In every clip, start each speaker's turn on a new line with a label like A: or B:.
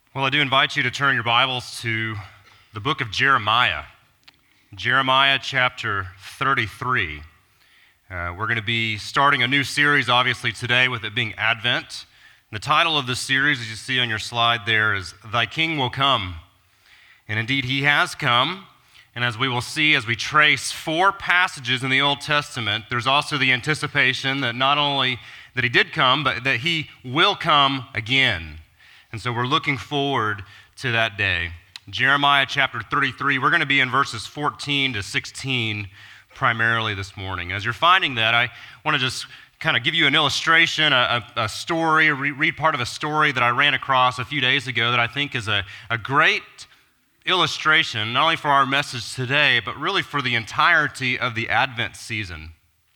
A: Well, I do invite you to turn your Bibles to the book of Jeremiah, Jeremiah chapter 33. We're going to be starting a new series, obviously, today, with it being Advent. The title of this series, as you see on your slide there, is Thy King Will Come. And indeed, He has come. And as we will see as we trace 4 passages in the Old Testament, there's also the anticipation that not only that He did come, but that He will come again. And so we're looking forward to that day. Jeremiah chapter 33, we're going to be in verses 14 to 16 primarily this morning. As you're finding that, I want to just kind of give you an illustration, a story, read part of a story that I ran across a few days ago that I think is a great illustration, not only for our message today, but really for the entirety of the Advent season.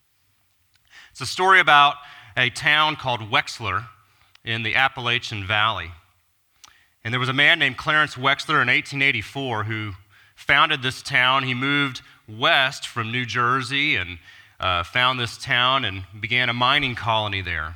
A: It's a story about a town called Wexler in the Appalachian Valley. And there was a man named Clarence Wexler in 1884 who founded this town. He moved west from New Jersey and found this town and began a mining colony there.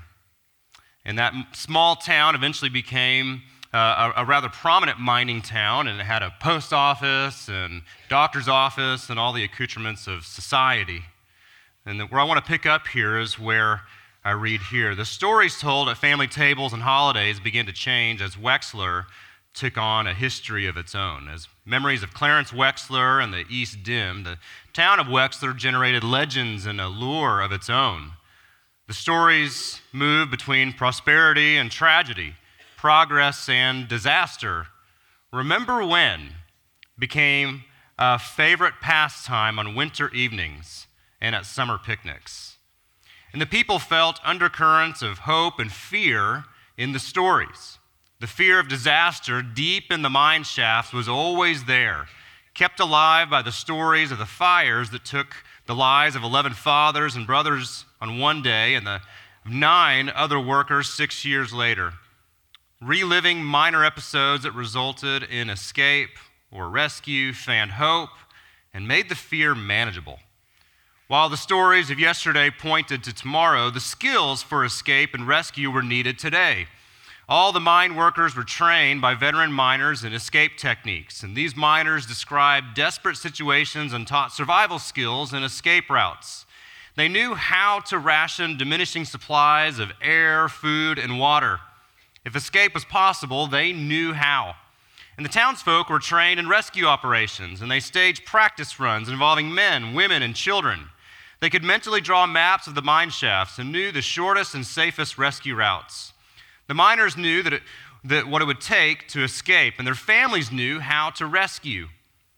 A: And that small town eventually became a rather prominent mining town, and it had a post office and doctor's office and all the accoutrements of society. And where I want to pick up here is where I read here. The stories told at family tables and holidays began to change as Wexler took on a history of its own. As memories of Clarence Wexler and the East dimmed, the town of Wexler generated legends and a lure of its own. The stories moved between prosperity and tragedy, progress and disaster. Remember when became a favorite pastime on winter evenings and at summer picnics. And the people felt undercurrents of hope and fear in the stories. The fear of disaster deep in the mine shafts was always there, kept alive by the stories of the fires that took the lives of 11 fathers and brothers on one day and the 9 other workers 6 years later. Reliving minor episodes that resulted in escape or rescue, fanned hope, and made the fear manageable. While the stories of yesterday pointed to tomorrow, the skills for escape and rescue were needed today. All the mine workers were trained by veteran miners in escape techniques, and these miners described desperate situations and taught survival skills and escape routes. They knew how to ration diminishing supplies of air, food, and water. If escape was possible, they knew how. And the townsfolk were trained in rescue operations, and they staged practice runs involving men, women, and children. They could mentally draw maps of the mine shafts and knew the shortest and safest rescue routes. The miners knew that what it would take to escape, and their families knew how to rescue.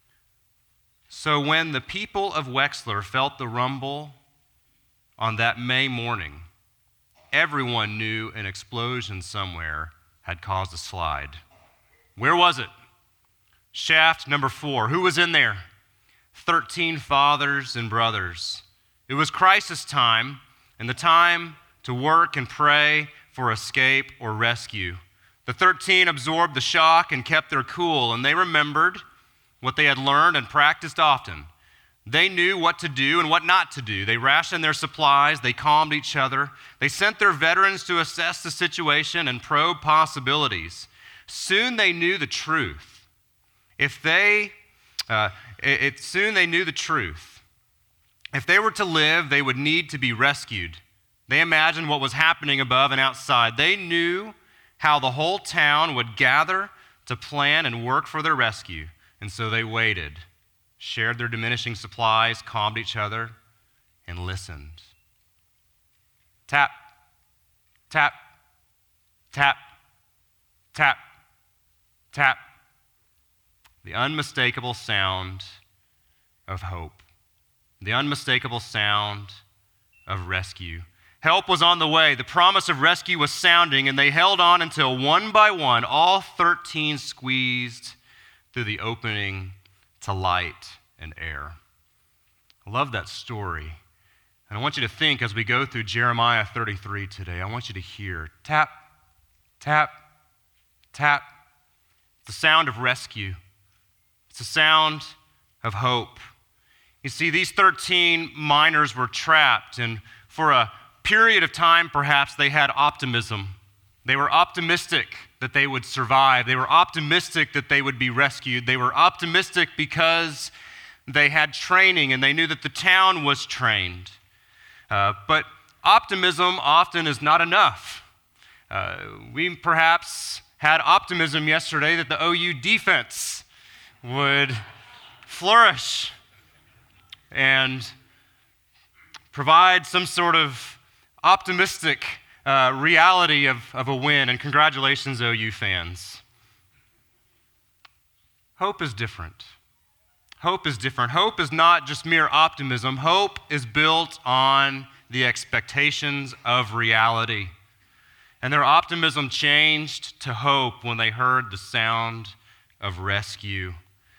A: So when the people of Wexler felt the rumble on that May morning, everyone knew an explosion somewhere had caused a slide. Where was it? Shaft number 4. Who was in there? 13 fathers and brothers. It was crisis time, and the time to work and pray for escape or rescue. The 13 absorbed the shock and kept their cool, and they remembered what they had learned and practiced often. They knew what to do and what not to do. They rationed their supplies, they calmed each other. They sent their veterans to assess the situation and probe possibilities. Soon they knew the truth. Soon they knew the truth. If they were to live, they would need to be rescued. They imagined what was happening above and outside. They knew how the whole town would gather to plan and work for their rescue. And so they waited, shared their diminishing supplies, calmed each other, and listened. Tap, tap, tap, tap, tap. The unmistakable sound of hope. The unmistakable sound of rescue. Help was on the way. The promise of rescue was sounding, and they held on until one by one, all 13 squeezed through the opening to light and air. I love that story. And I want you to think as we go through Jeremiah 33 today, I want you to hear tap, tap, tap. It's the sound of rescue. It's the sound of hope. You see, these 13 miners were trapped, and for a period of time, perhaps, they had optimism. They were optimistic that they would survive. They were optimistic that they would be rescued. They were optimistic because they had training and they knew that the town was trained. But optimism often is not enough. We perhaps had optimism yesterday that the OU defense would flourish and provide some sort of optimistic reality of a win. And congratulations, OU fans. Hope is different. Hope is different. Hope is not just mere optimism. Hope is built on the expectations of reality. And their optimism changed to hope when they heard the sound of rescue.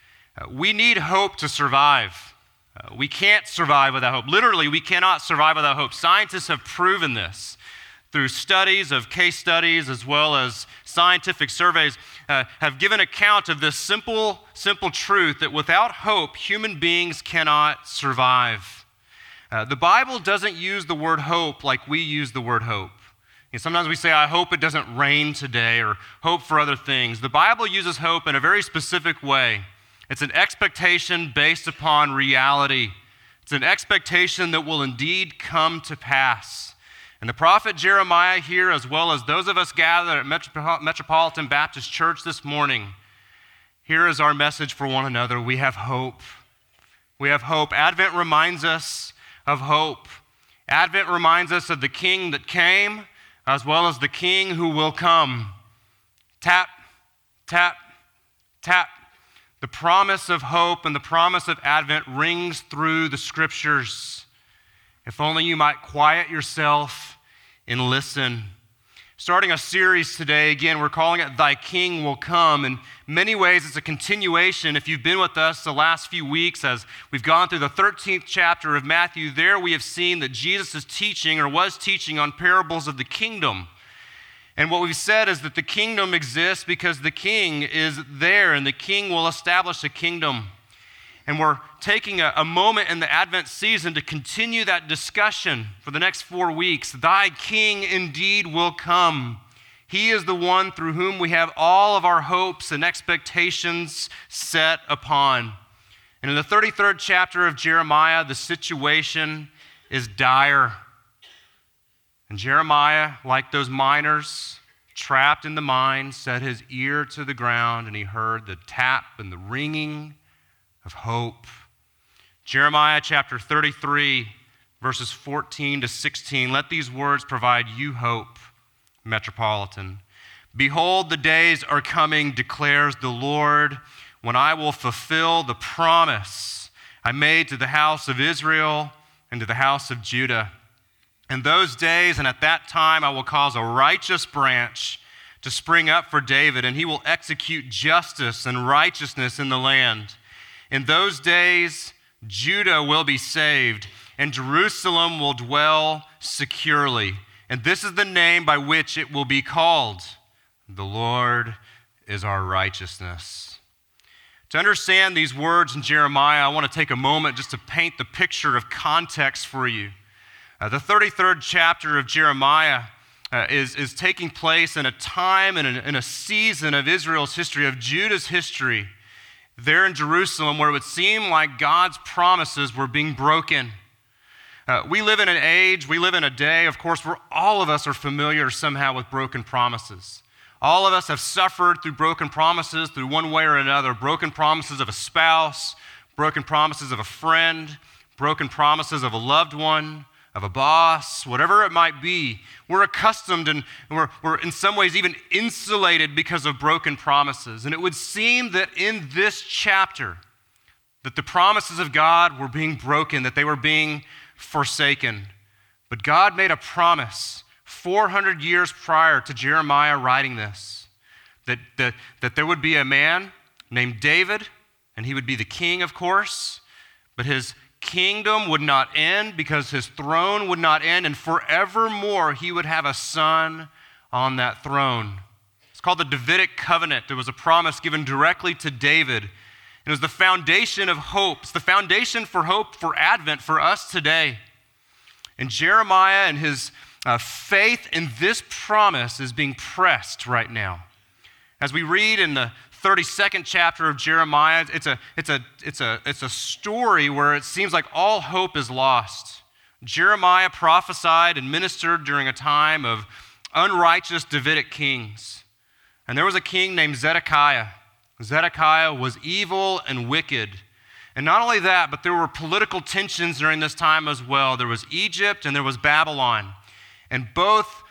A: We need hope to survive. We can't survive without hope. Literally, we cannot survive without hope. Scientists have proven this through studies of case studies as well as scientific surveys, have given account of this simple truth that without hope, human beings cannot survive. The Bible doesn't use the word hope like we use the word hope. Sometimes we say, I hope it doesn't rain today, or hope for other things. The Bible uses hope in a very specific way. It's an expectation based upon reality. It's an expectation that will indeed come to pass. And the prophet Jeremiah here, as well as those of us gathered at Metropolitan Baptist Church this morning, here is our message for one another. We have hope. We have hope. Advent reminds us of hope. Advent reminds us of the King that came, as well as the King who will come. Tap, tap, tap. The promise of hope and the promise of Advent rings through the Scriptures. If only you might quiet yourself and listen. Starting a series today, again, we're calling it Thy King Will Come. In many ways, it's a continuation. If you've been with us the last few weeks as we've gone through the 13th chapter of Matthew, there we have seen that Jesus is teaching or was teaching on parables of the kingdom. And what we've said is that the kingdom exists because the king is there and the king will establish a kingdom. And we're taking a moment in the Advent season to continue that discussion for the next 4 weeks. Thy King indeed will come. He is the one through whom we have all of our hopes and expectations set upon. And in the 33rd chapter of Jeremiah, the situation is dire. And Jeremiah, like those miners trapped in the mine, set his ear to the ground and he heard the tap and the ringing of hope. Jeremiah chapter 33, verses 14 to 16. Let these words provide you hope, Metropolitan. Behold, the days are coming, declares the Lord, when I will fulfill the promise I made to the house of Israel and to the house of Judah. In those days and at that time, I will cause a righteous branch to spring up for David, and he will execute justice and righteousness in the land. In those days, Judah will be saved, and Jerusalem will dwell securely. And this is the name by which it will be called. The Lord is our righteousness. To understand these words in Jeremiah, I want to take a moment just to paint the picture of context for you. The 33rd chapter of Jeremiah is taking place in a time and in a season of Israel's history, of Judah's history, there in Jerusalem, where it would seem like God's promises were being broken. We live in an age, we live in a day, of course, where all of us are familiar somehow with broken promises. All of us have suffered through broken promises through one way or another. Broken promises of a spouse, broken promises of a friend, broken promises of a loved one, of a boss, whatever it might be. We're accustomed and we're in some ways even insulated because of broken promises. And it would seem that in this chapter, that the promises of God were being broken, that they were being forsaken. But God made a promise 400 years prior to Jeremiah writing this, that there would be a man named David, and he would be the king, of course, but his kingdom would not end because his throne would not end, and forevermore he would have a son on that throne. It's called the Davidic covenant. It was a promise given directly to David. It was the foundation of hope. It's the foundation for hope for Advent for us today. And Jeremiah, in his faith in this promise is being pressed right now. As we read in the 32nd chapter of Jeremiah, it's a story where it seems like all hope is lost. Jeremiah prophesied and ministered during a time of unrighteous Davidic kings. And there was a king named Zedekiah. Zedekiah was evil and wicked. And not only that, but there were political tensions during this time as well. There was Egypt and there was Babylon. And both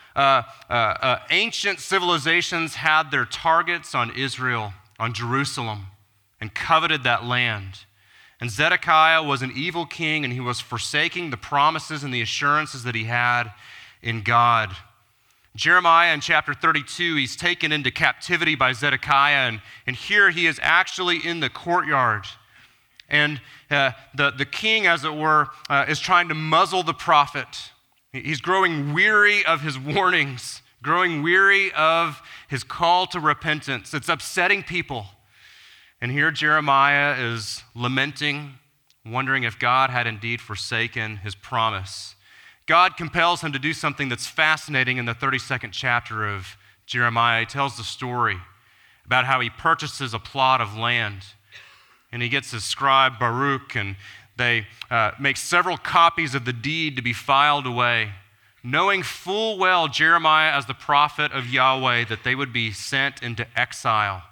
A: ancient civilizations had their targets on Israel, on Jerusalem, and coveted that land. And Zedekiah was an evil king, and he was forsaking the promises and the assurances that he had in God. Jeremiah in chapter 32, he's taken into captivity by Zedekiah, and here he is actually in the courtyard. And the king, as it were, is trying to muzzle the prophet. He's growing weary of his warnings, growing weary of his call to repentance. It's upsetting people. And here Jeremiah is lamenting, wondering if God had indeed forsaken his promise. God compels him to do something that's fascinating in the 32nd chapter of Jeremiah. He tells the story about how he purchases a plot of land. And he gets his scribe Baruch, and they make several copies of the deed to be filed away, knowing full well, Jeremiah, as the prophet of Yahweh, that they would be sent into exile.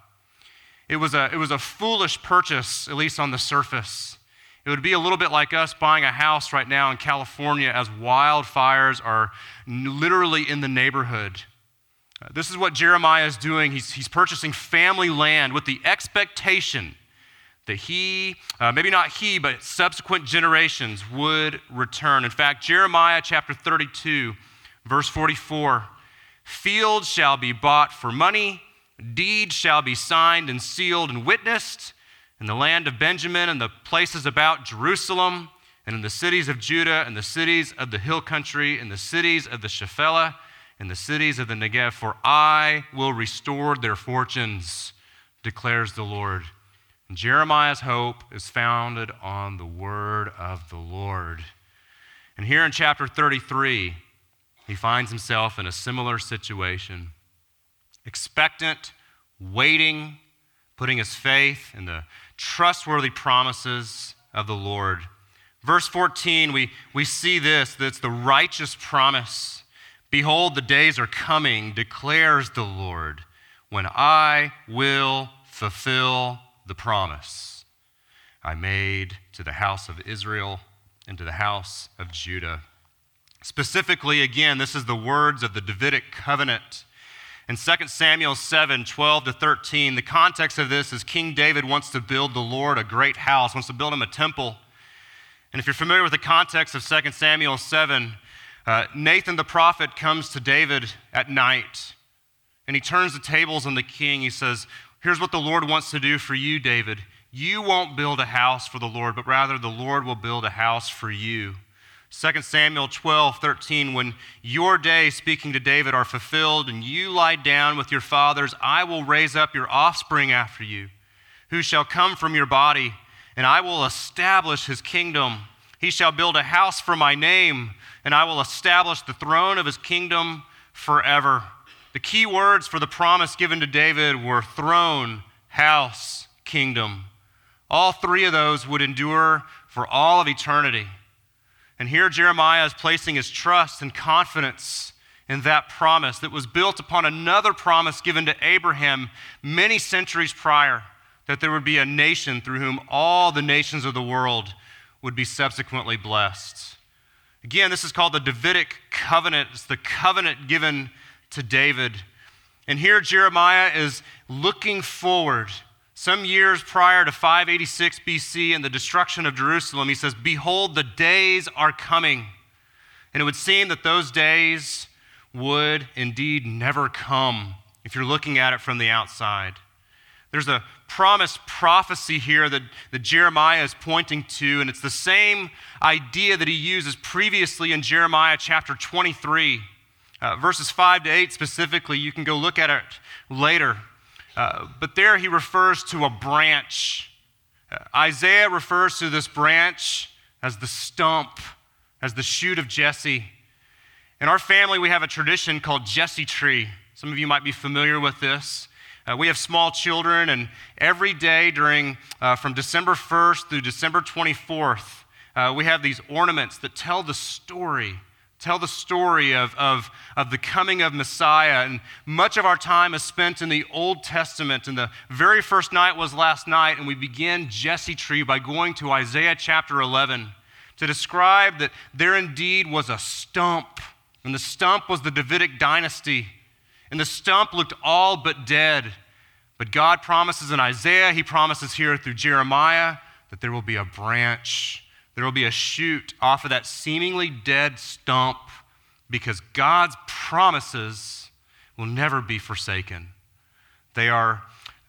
A: It was a foolish purchase, at least on the surface. It would be a little bit like us buying a house right now in California as wildfires are literally in the neighborhood. This is what Jeremiah is doing. He's purchasing family land with the expectation that maybe not he, but subsequent generations would return. In fact, Jeremiah chapter 32, verse 44, fields shall be bought for money, deeds shall be signed and sealed and witnessed in the land of Benjamin and the places about Jerusalem and in the cities of Judah and the cities of the hill country and the cities of the Shephelah and the cities of the Negev, for I will restore their fortunes, declares the Lord. And Jeremiah's hope is founded on the word of the Lord. And here in chapter 33, he finds himself in a similar situation. Expectant, waiting, putting his faith in the trustworthy promises of the Lord. Verse 14, we see this, that's the righteous promise. Behold, the days are coming, declares the Lord, when I will fulfill the promise I made to the house of Israel and to the house of Judah. Specifically, again, this is the words of the Davidic covenant. In 2 Samuel 7, 12 to 13, the context of this is King David wants to build the Lord a great house, wants to build him a temple. And if you're familiar with the context of 2 Samuel 7, Nathan the prophet comes to David at night, and he turns the tables on the king. He says, here's what the Lord wants to do for you, David. You won't build a house for the Lord, but rather the Lord will build a house for you. 2 Samuel 12, 13, when your days, speaking to David, are fulfilled and you lie down with your fathers, I will raise up your offspring after you, who shall come from your body, and I will establish his kingdom. He shall build a house for my name, and I will establish the throne of his kingdom forever. The key words for the promise given to David were throne, house, kingdom. All three of those would endure for all of eternity. And here Jeremiah is placing his trust and confidence in that promise that was built upon another promise given to Abraham many centuries prior, that there would be a nation through whom all the nations of the world would be subsequently blessed. Again, this is called the Davidic covenant. It's the covenant given to David. And here Jeremiah is looking forward. Some years prior to 586 BC and the destruction of Jerusalem, he says, behold, the days are coming. And it would seem that those days would indeed never come if you're looking at it from the outside. There's a promised prophecy here that Jeremiah is pointing to, and it's the same idea that he uses previously in Jeremiah chapter 23. Verses 5 to 8 specifically, you can go look at it later. But there he refers to a branch. Isaiah refers to this branch as the stump, as the shoot of Jesse. In our family, we have a tradition called Jesse Tree. Some of you might be familiar with this. We have small children, and every day from December 1st through December 24th, we have these ornaments that tell the story of the coming of Messiah. And much of our time is spent in the Old Testament. And the very first night was last night, and we began Jesse Tree by going to Isaiah chapter 11 to describe that there indeed was a stump, and the stump was the Davidic dynasty, and the stump looked all but dead. But God promises in Isaiah, he promises here through Jeremiah, that there will be a branch. There will be a shoot off of that seemingly dead stump, because God's promises will never be forsaken. They are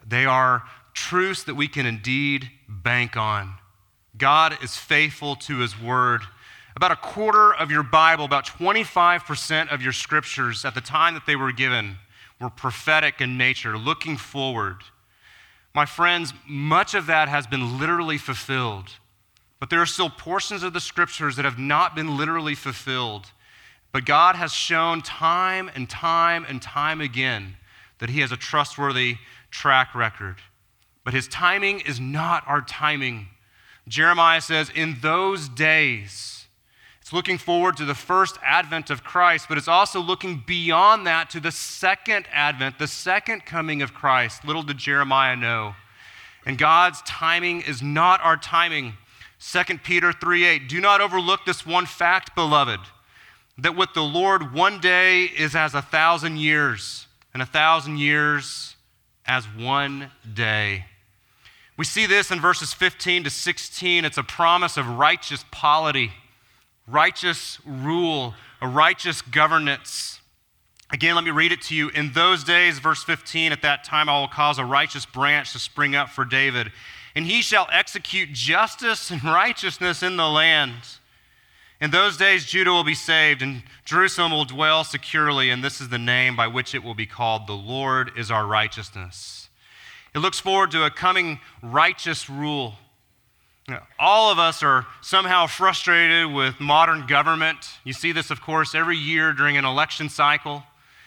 A: truths that we can indeed bank on. God is faithful to his word. About a quarter of your Bible, about 25% of your scriptures at the time that they were given were prophetic in nature, looking forward. My friends, much of that has been literally fulfilled. But there are still portions of the scriptures that have not been literally fulfilled. But God has shown time and time and time again that he has a trustworthy track record. But his timing is not our timing. Jeremiah says, in those days, it's looking forward to the first advent of Christ, but it's also looking beyond that to the second advent, the second coming of Christ. Little did Jeremiah know. And God's timing is not our timing. 2 Peter 3:8, do not overlook this one fact, beloved, that with the Lord 1 day is as 1,000 years, and 1,000 years as 1 day. We see this in verses 15 to 16. It's a promise of righteous polity, righteous rule, a righteous governance. Again, let me read it to you. In those days, verse 15, at that time I will cause a righteous branch to spring up for David, and he shall execute justice and righteousness in the land. In those days, Judah will be saved, and Jerusalem will dwell securely, and this is the name by which it will be called: the Lord is our righteousness. It looks forward to a coming righteous rule. All of us are somehow frustrated with modern government. You see this, of course, every year during an election cycle.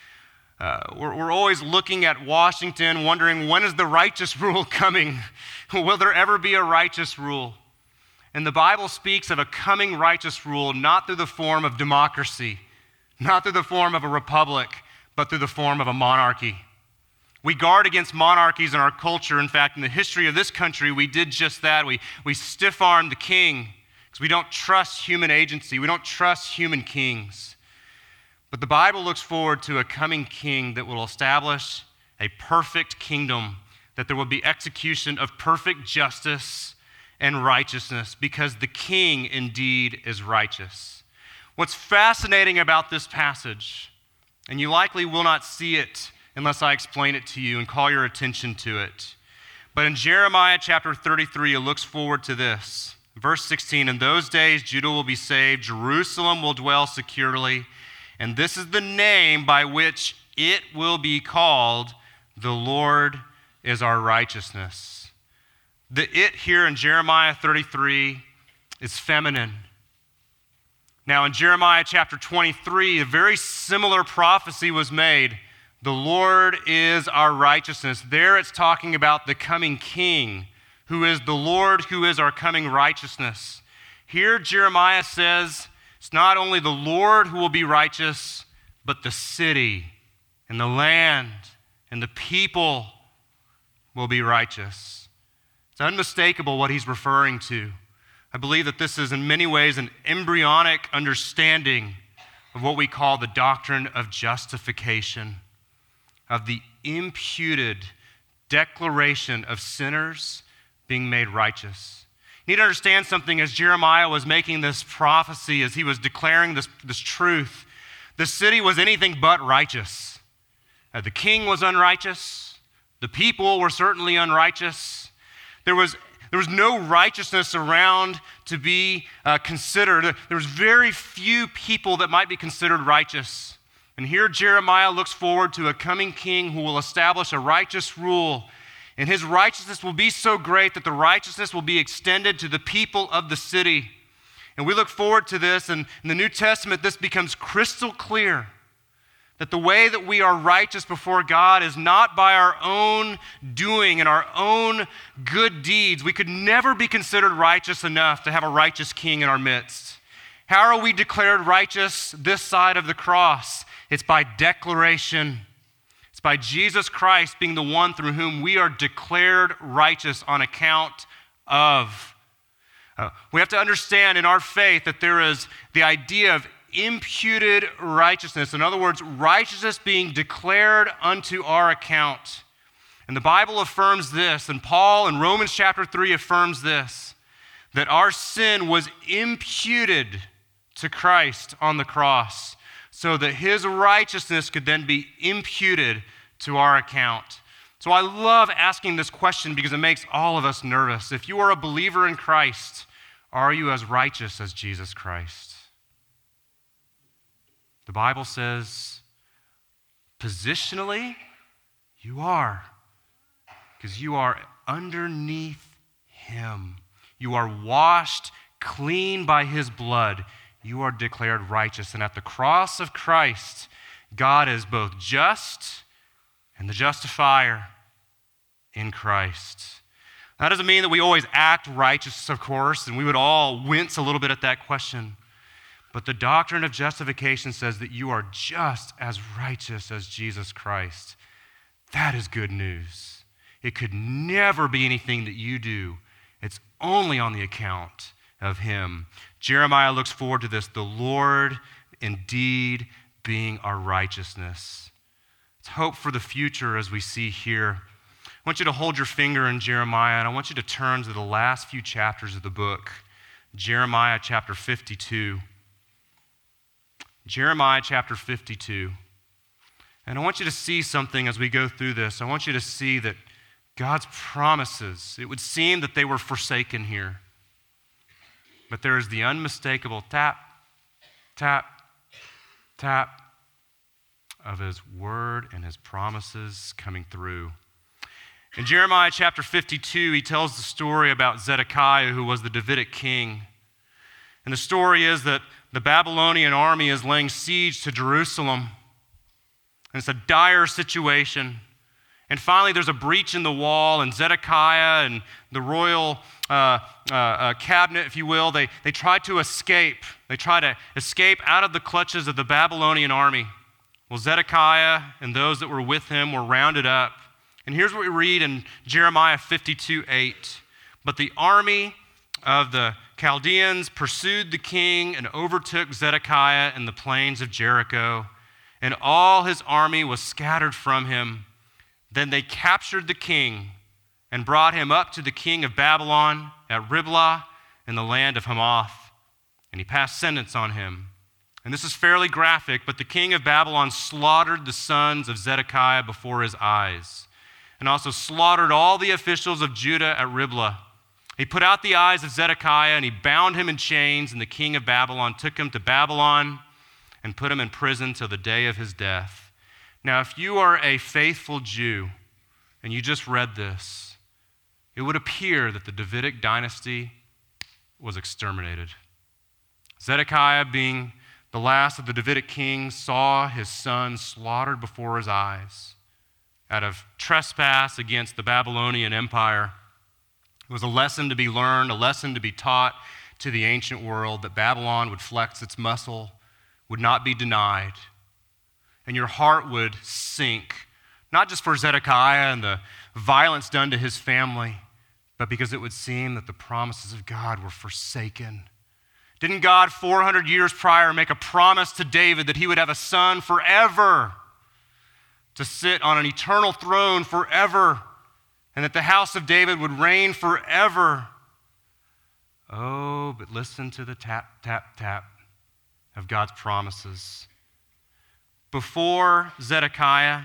A: We're always looking at Washington, wondering, when is the righteous rule coming? Will there ever be a righteous rule? And the Bible speaks of a coming righteous rule, not through the form of democracy, not through the form of a republic, but through the form of a monarchy. We guard against monarchies in our culture. In fact, in the history of this country, we did just that. We stiff-armed the king because we don't trust human agency. We don't trust human kings. But the Bible looks forward to a coming king that will establish a perfect kingdom, that there will be execution of perfect justice and righteousness, because the king indeed is righteous. What's fascinating about this passage, and you likely will not see it unless I explain it to you and call your attention to it, but in Jeremiah chapter 33, it looks forward to this. Verse 16, in those days Judah will be saved, Jerusalem will dwell securely, and this is the name by which it will be called: the Lord is our righteousness. The it here in Jeremiah 33 is feminine. Now in Jeremiah chapter 23, a very similar prophecy was made. The Lord is our righteousness. There it's talking about the coming king, who is the Lord, who is our coming righteousness. Here Jeremiah says it's not only the Lord who will be righteous, but the city and the land and the people will be righteous. It's unmistakable what he's referring to. I believe that this is in many ways an embryonic understanding of what we call the doctrine of justification, of the imputed declaration of sinners being made righteous. You need to understand something. As Jeremiah was making this prophecy, as he was declaring this truth, the city was anything but righteous. The king was unrighteous. The people were certainly unrighteous. There was no righteousness around to be considered. There was very few people that might be considered righteous. And here Jeremiah looks forward to a coming king who will establish a righteous rule. And his righteousness will be so great that the righteousness will be extended to the people of the city. And we look forward to this, and in the New Testament, this becomes crystal clear that the way that we are righteous before God is not by our own doing and our own good deeds. We could never be considered righteous enough to have a righteous king in our midst. How are we declared righteous this side of the cross? It's by declaration. It's by Jesus Christ being the one through whom we are declared righteous on account of. We have to understand in our faith that there is the idea of imputed righteousness. In other words, righteousness being declared unto our account. And the Bible affirms this, and Paul in Romans chapter 3 affirms this, that our sin was imputed to Christ on the cross so that his righteousness could then be imputed to our account. So I love asking this question because it makes all of us nervous. If you are a believer in Christ, are you as righteous as Jesus Christ? The Bible says, positionally, you are, because you are underneath him. You are washed clean by his blood. You are declared righteous. And at the cross of Christ, God is both just and the justifier in Christ. That doesn't mean that we always act righteous, of course, and we would all wince a little bit at that question. But the doctrine of justification says that you are just as righteous as Jesus Christ. That is good news. It could never be anything that you do. It's only on the account of him. Jeremiah looks forward to this, the Lord indeed being our righteousness. It's hope for the future as we see here. I want you to hold your finger in Jeremiah, and I want you to turn to the last few chapters of the book, Jeremiah chapter 52. Jeremiah chapter 52. And I want you to see something as we go through this. I want you to see that God's promises, it would seem that they were forsaken here. But there is the unmistakable tap, tap, tap of his word and his promises coming through. In Jeremiah chapter 52, he tells the story about Zedekiah, who was the Davidic king. And the story is that the Babylonian army is laying siege to Jerusalem. And it's a dire situation. And finally, there's a breach in the wall, and Zedekiah and the royal cabinet, if you will, they try to escape. They try to escape out of the clutches of the Babylonian army. Well, Zedekiah and those that were with him were rounded up. And here's what we read in Jeremiah 52:8. But the army of the Chaldeans pursued the king and overtook Zedekiah in the plains of Jericho, and all his army was scattered from him. Then they captured the king and brought him up to the king of Babylon at Riblah in the land of Hamath, and he passed sentence on him. And this is fairly graphic, but the king of Babylon slaughtered the sons of Zedekiah before his eyes, and also slaughtered all the officials of Judah at Riblah. He put out the eyes of Zedekiah, and he bound him in chains, and the king of Babylon took him to Babylon and put him in prison till the day of his death. Now, if you are a faithful Jew, and you just read this, it would appear that the Davidic dynasty was exterminated. Zedekiah, being the last of the Davidic kings, saw his son slaughtered before his eyes out of trespass against the Babylonian Empire. It was a lesson to be learned, a lesson to be taught to the ancient world that Babylon would flex its muscle, would not be denied, and your heart would sink, not just for Zedekiah and the violence done to his family, but because it would seem that the promises of God were forsaken. Didn't God 400 years prior make a promise to David that he would have a son forever to sit on an eternal throne forever, and that the house of David would reign forever? Oh, but listen to the tap, tap, tap of God's promises. Before Zedekiah,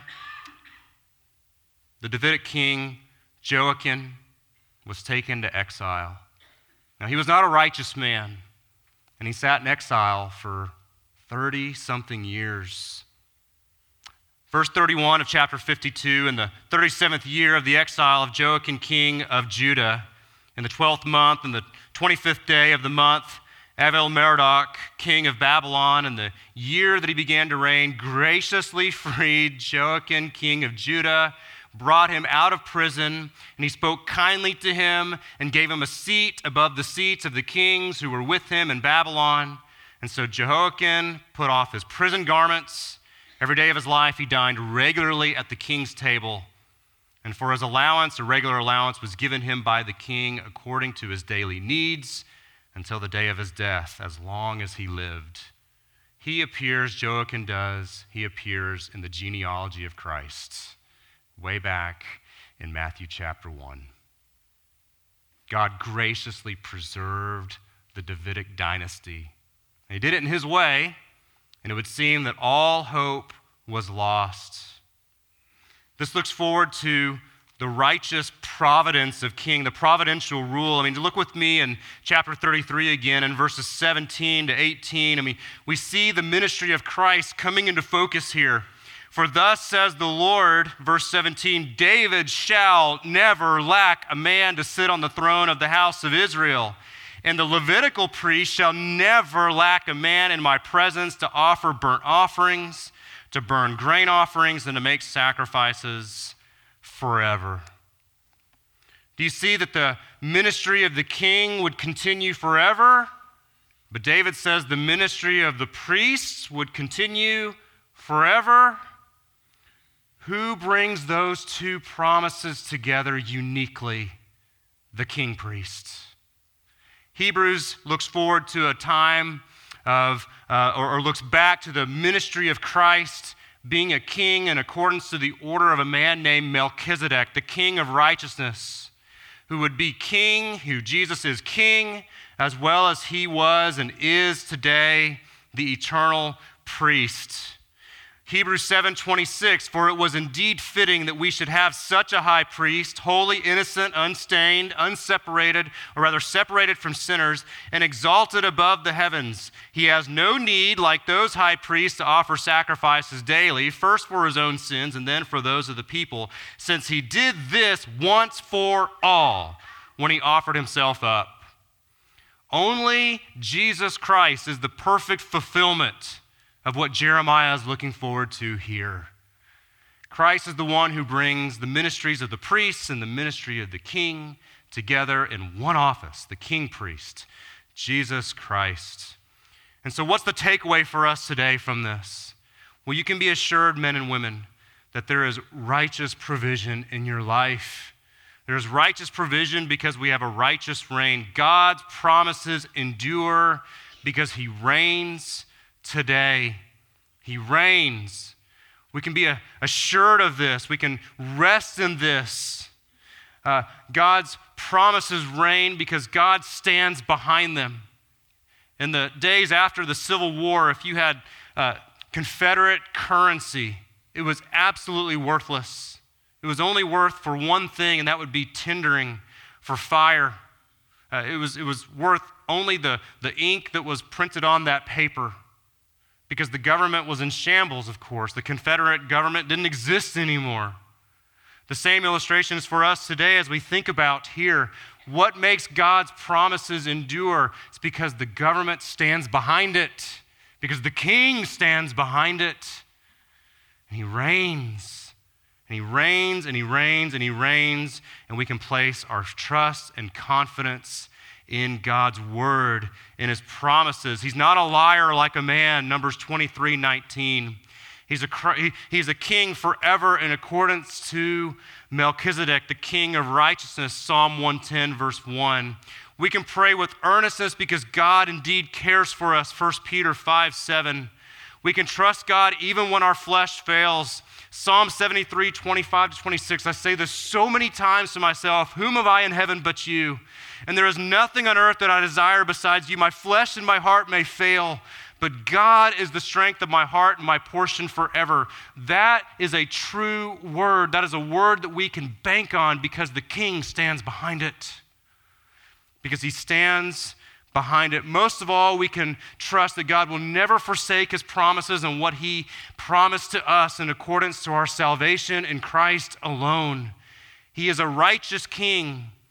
A: the Davidic king Joachim was taken to exile. Now, he was not a righteous man, and he sat in exile for 30-something years. Verse 31 of chapter 52, in the 37th year of the exile of Joachim, king of Judah, in the 12th month, in the 25th day of the month, Evil-Merodach, king of Babylon, in the year that he began to reign, graciously freed Joachim, king of Judah, brought him out of prison, and he spoke kindly to him and gave him a seat above the seats of the kings who were with him in Babylon. And so Jehoiakim put off his prison garments. Every day of his life, he dined regularly at the king's table. And for his allowance, a regular allowance was given him by the king according to his daily needs until the day of his death, as long as he lived. Joachim does, he appears in the genealogy of Christ, way back in Matthew chapter 1. God graciously preserved the Davidic dynasty. And he did it in his way, and it would seem that all hope was lost. This looks forward to the righteous providence of King, the providential rule. Look with me in chapter 33 again, in verses 17 to 18. We see the ministry of Christ coming into focus here. For thus says the Lord, verse 17, David shall never lack a man to sit on the throne of the house of Israel. And the Levitical priest shall never lack a man in my presence to offer burnt offerings, to burn grain offerings, and to make sacrifices forever. Do you see that the ministry of the king would continue forever? But David says the ministry of the priests would continue forever. Who brings those two promises together uniquely? The king priest. Hebrews looks forward to a time of, or looks back to the ministry of Christ being a king in accordance to the order of a man named Melchizedek, the king of righteousness, who would be king, who Jesus is king, as well as he was and is today the eternal priest. Hebrews 7:26, for it was indeed fitting that we should have such a high priest, holy, innocent, unstained, unseparated, or rather separated from sinners, and exalted above the heavens. He has no need, like those high priests, to offer sacrifices daily, first for his own sins and then for those of the people, since he did this once for all when he offered himself up. Only Jesus Christ is the perfect fulfillment of what Jeremiah is looking forward to here. Christ is the one who brings the ministries of the priests and the ministry of the king together in one office, the king priest, Jesus Christ. And so what's the takeaway for us today from this? Well, you can be assured, men and women, that there is righteous provision in your life. There's righteous provision because we have a righteous reign. God's promises endure because he reigns today. He reigns. We can be assured of this. We can rest in this. God's promises reign because God stands behind them. In the days after the Civil War, if you had Confederate currency, it was absolutely worthless. It was only worth for one thing, and that would be tindering for fire. It was worth only the ink that was printed on that paper, because the government was in shambles, of course. The Confederate government didn't exist anymore. The same illustration is for us today as we think about here. What makes God's promises endure? It's because the government stands behind it, because the king stands behind it. And he reigns, and he reigns, and he reigns, and he reigns, and we can place our trust and confidence in God's word, in his promises. He's not a liar like a man, Numbers 23:19. He's a king forever in accordance to Melchizedek, the king of righteousness, Psalm 110, verse 1. We can pray with earnestness because God indeed cares for us, 1 Peter 5:7. We can trust God even when our flesh fails. Psalm 73, 25-26, I say this so many times to myself, whom have I in heaven but you? And there is nothing on earth that I desire besides you. My flesh and my heart may fail, but God is the strength of my heart and my portion forever. That is a true word. That is a word that we can bank on because the king stands behind it. Because he stands behind it. Most of all, we can trust that God will never forsake his promises and what he promised to us in accordance to our salvation in Christ alone. He is a righteous king,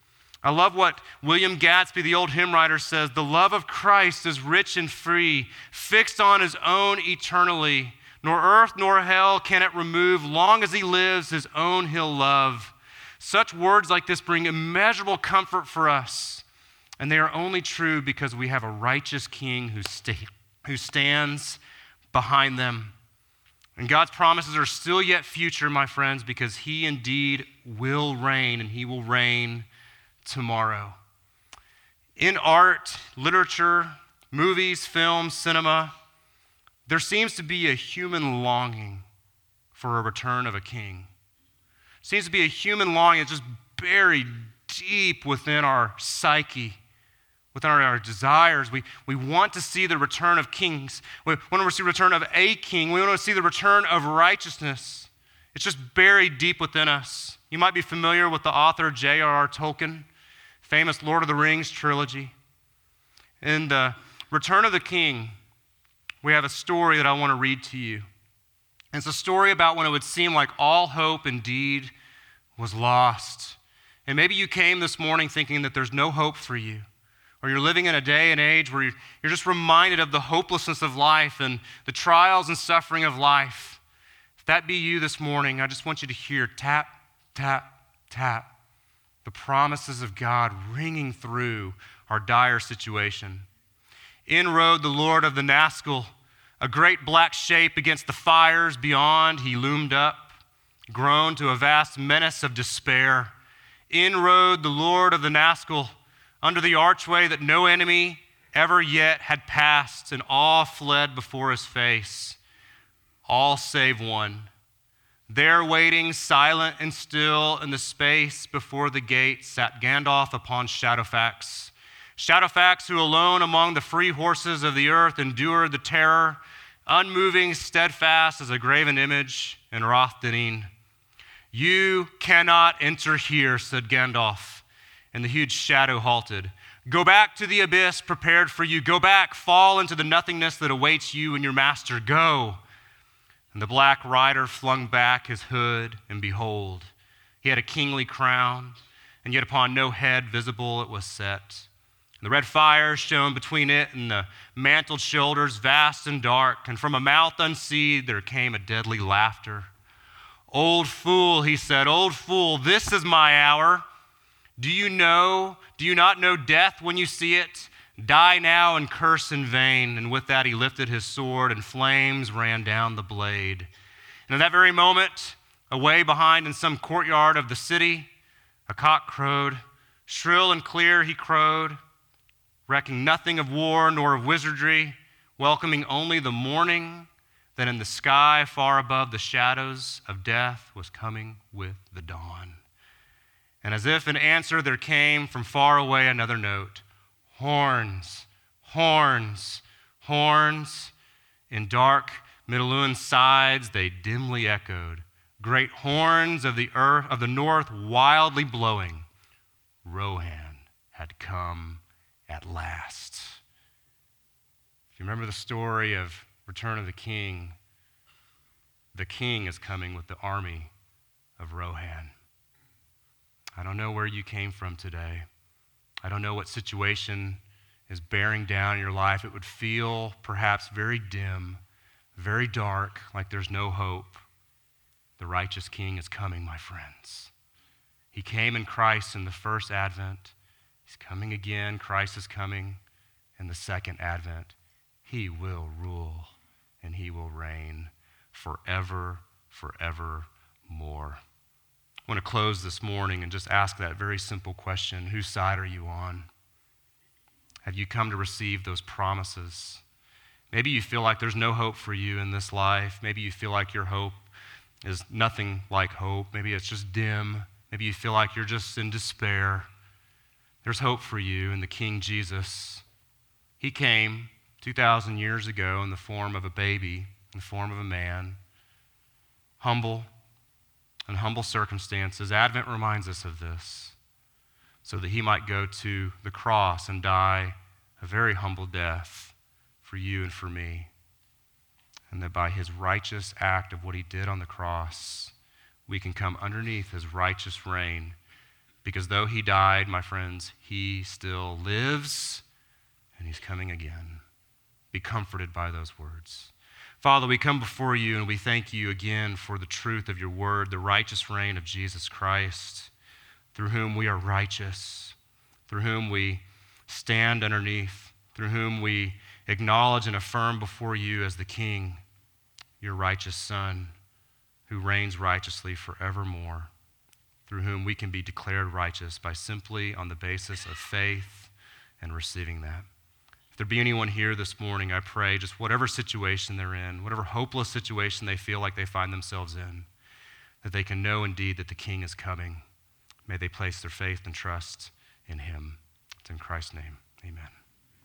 A: I love what William Gadsby, the old hymn writer, says: the love of Christ is rich and free, fixed on his own eternally. Nor earth nor hell can it remove. Long as he lives, his own he'll love. Such words like this bring immeasurable comfort for us. And they are only true because we have a righteous King who stands behind them. And God's promises are still yet future, my friends, because he indeed will reign, and he will reign tomorrow. In art, literature, movies, films, cinema, there seems to be a human longing for a return of a king. Seems to be a human longing that's just buried deep within our psyche, within our desires. We want to see the return of kings. We want to see the return of a king. We want to see the return of righteousness. It's just buried deep within us. You might be familiar with the author J.R.R. Tolkien, famous Lord of the Rings trilogy. In the Return of the King, we have a story that I want to read to you. And it's a story about when it would seem like all hope indeed was lost. And maybe you came this morning thinking that there's no hope for you, or you're living in a day and age where you're just reminded of the hopelessness of life and the trials and suffering of life. If that be you this morning, I just want you to hear tap, tap, tap, the promises of God ringing through our dire situation. In rode the Lord of the Nazgul, a great black shape against the fires beyond. He loomed up, grown to a vast menace of despair. In rode the Lord of the Nazgul, under the archway that no enemy ever yet had passed, and all fled before his face, all save one. There waiting, silent and still in the space before the gate, sat Gandalf upon Shadowfax. Shadowfax, who alone among the free horses of the earth endured the terror, unmoving, steadfast as a graven image in Roth-Danin. You cannot enter here, said Gandalf, and the huge shadow halted. Go back to the abyss prepared for you. Go back, fall into the nothingness that awaits you and your master. Go. And the black rider flung back his hood, and behold, he had a kingly crown, and yet upon no head visible it was set. The red fire shone between it and the mantled shoulders, vast and dark, and from a mouth unseed there came a deadly laughter. Old fool, he said, old fool, this is my hour. Do you not know death when you see it? Die now and curse in vain. And with that he lifted his sword, and flames ran down the blade. And in that very moment, away behind in some courtyard of the city, a cock crowed. Shrill and clear he crowed, recking nothing of war nor of wizardry, welcoming only the morning that in the sky far above the shadows of death was coming with the dawn. And as if in answer there came from far away another note, horns, horns, horns. In dark Middleluan sides they dimly echoed, great horns of the earth of the north wildly blowing. Rohan had come at last. If you remember the story of Return of the king is coming with the army of Rohan. I don't know where you came from today. I don't know what situation is bearing down your life. It would feel perhaps very dim, very dark, like there's no hope. The righteous King is coming, my friends. He came in Christ in the first advent. He's coming again. Christ is coming in the second advent. He will rule and he will reign forever, forevermore. I want to close this morning and just ask that very simple question. Whose side are you on? Have you come to receive those promises? Maybe you feel like there's no hope for you in this life. Maybe you feel like your hope is nothing like hope. Maybe it's just dim. Maybe you feel like you're just in despair. There's hope for you in the King Jesus. He came 2,000 years ago in the form of a baby, in the form of a man, humble, in humble circumstances. Advent reminds us of this, so that he might go to the cross and die a very humble death for you and for me. And that by his righteous act of what he did on the cross, we can come underneath his righteous reign, Because though he died, my friends, he still lives, and he's coming again. Be comforted by those words. Father, we come before you and we thank you again for the truth of your word, the righteous reign of Jesus Christ, through whom we are righteous, through whom we stand underneath, through whom we acknowledge and affirm before you as the King, your righteous Son, who reigns righteously forevermore, through whom we can be declared righteous by simply on the basis of faith and receiving that. If there be anyone here this morning, I pray, just whatever situation they're in, whatever hopeless situation they feel like they find themselves in, that they can know indeed that the King is coming. May they place their faith and trust in him. It's in Christ's name. Amen.